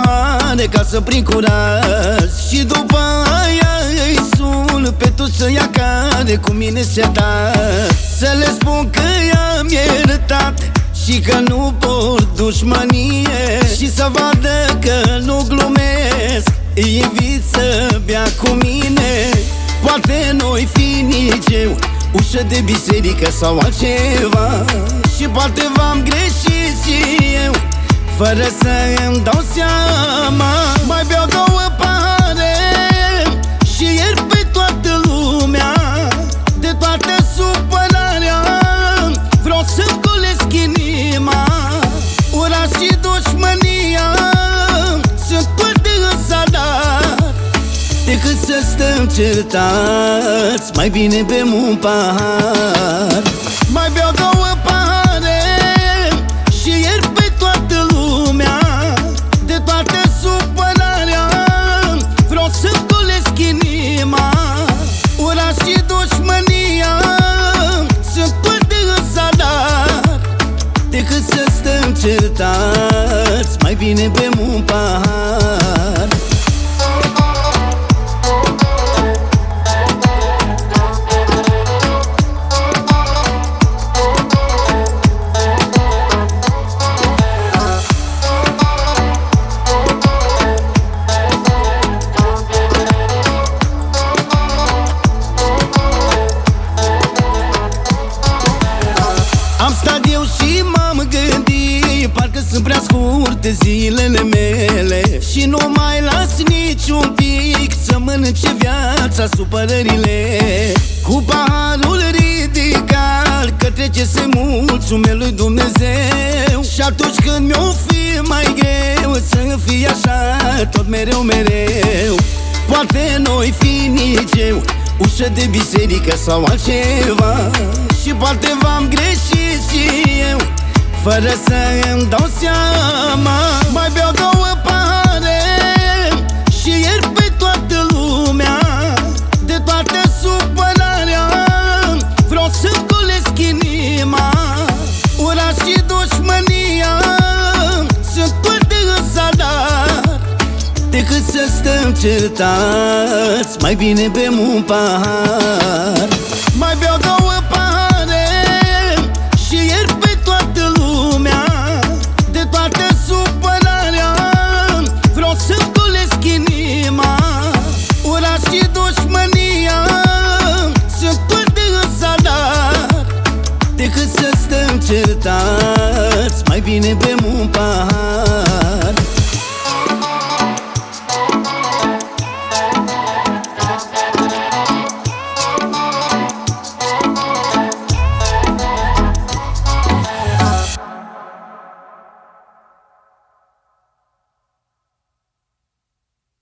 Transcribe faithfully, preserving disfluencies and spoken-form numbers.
pahare ca să prind curaj. Și după aia îi sun pe toți să ia care cu mine se da. Să le spun că i-am iertat și că nu port dușmanie, și să vadă că nu glumesc, îi invit să bea cu mine. Poate nu-i fi nici eu ușă de biserică sau altceva, și poate v-am greșit și eu fără să-mi dau seama. Mai beau două pahare și iert pe toată lumea de toată supărarea. Vreau să-mi golesc inima, ura și dușmânia sunt toate în zadar, decât să stăm certați, mai bine bem un pahar. Mai beau două pahare și iert pe toată lumea de toată supărarea. Vreau să-mi golesc inima, ura și dușmânia sunt toate în zadar, decât să stăm certați, mai bine bem un pahar. Am stat eu și m-am gândit, parcă sunt prea scurte zilele mele, și nu mai las niciun pic să mănânce viața supărările. Cu paharul ridicat către ce se mulțume lui Dumnezeu, și atunci când mi-o fi mai greu să fie așa tot mereu, mereu. Poate nu-i fi nici eu ușă de biserică sau altceva, și poate v-am greșit și eu fără să-mi dau seama. Mai beau două pahare și iert pe toată lumea de toată supărarea. Vreau să-mi golesc inima, ura și dușmânia sunt toate în zadar, decât să stăm certați, mai bine bem un pahar. Mai beau două pahare și iert pe toată lumea de toată supărarea. Vreau să-mi golesc inima, ura și dușmânia sunt toate în zadar, decât să stăm certați, mai bine bem un pahar.